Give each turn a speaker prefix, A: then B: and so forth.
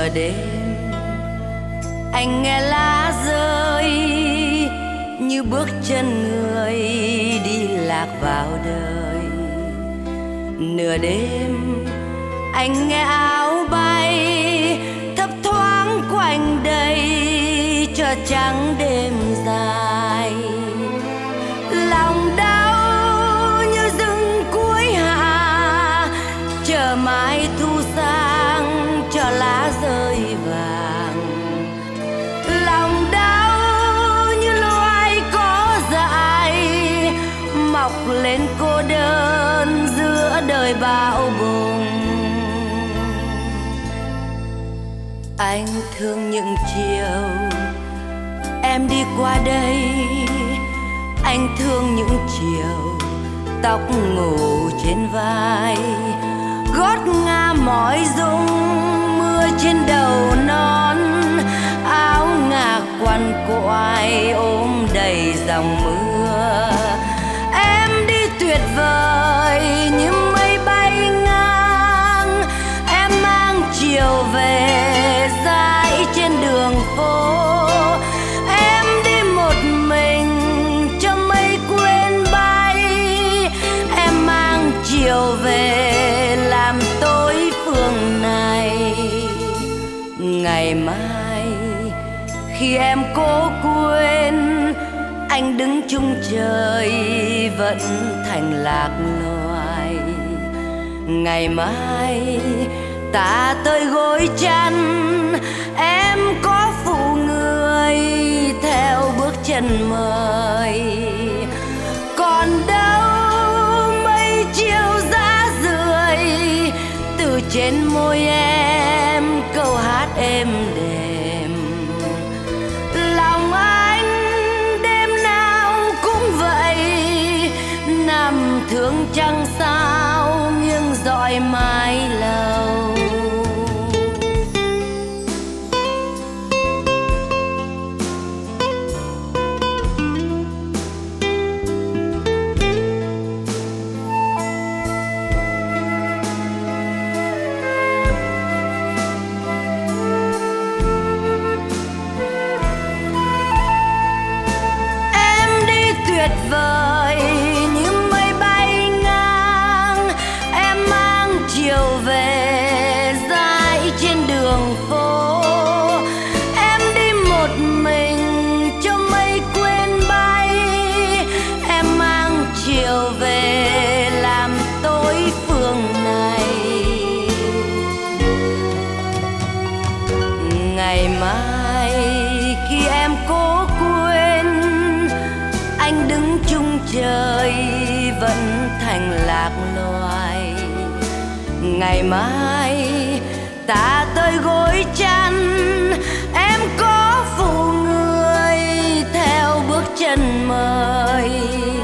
A: Nửa đêm anh nghe lá rơi như bước chân người đi lạc vào đời. Nửa đêm anh nghe áo bay thấp thoáng quanh đây cho trắng đêm dài. Lòng đau như rừng cuối hạ chờ mãi thu sang cho lá rơi vàng. Lòng đau như loài có dại mọc lên cô đơn giữa đời bão bùng. Anh thương những chiều em đi qua đây, anh thương những chiều tóc ngủ trên vai, gót nga mỏi rung mưa trên đầu non, áo ngà quằn quại ôm đầy dòng mưa. Em đi tuyệt vời như mây bay ngang, em mang chiều về dãi trên đường phố. Em đi một mình cho mây quên bay, em mang chiều về làm tối phương này. Ngày mai khi em cố quên, anh đứng chung trời vẫn thành lạc loài. Ngày mai ta tới gối chăn, em có phụ người theo bước chân mời. Còn đâu mây chiều giá rượi từ trên môi em câu hát êm đềm. Lòng anh đêm nào cũng vậy, nằm thương trăng sao nghiêng dọi mái lầu. Tuyệt vời như mây bay ngang, em mang chiều về dãi trên đường phố. Em đi một mình cho mây quên bay, em mang chiều về làm tối phương này. Ngày mai khi em cố quên, anh đứng chung trời vẫn thành lạc loài. Ngày mai ta tới gối chăn, em có phụ người theo bước chân mời.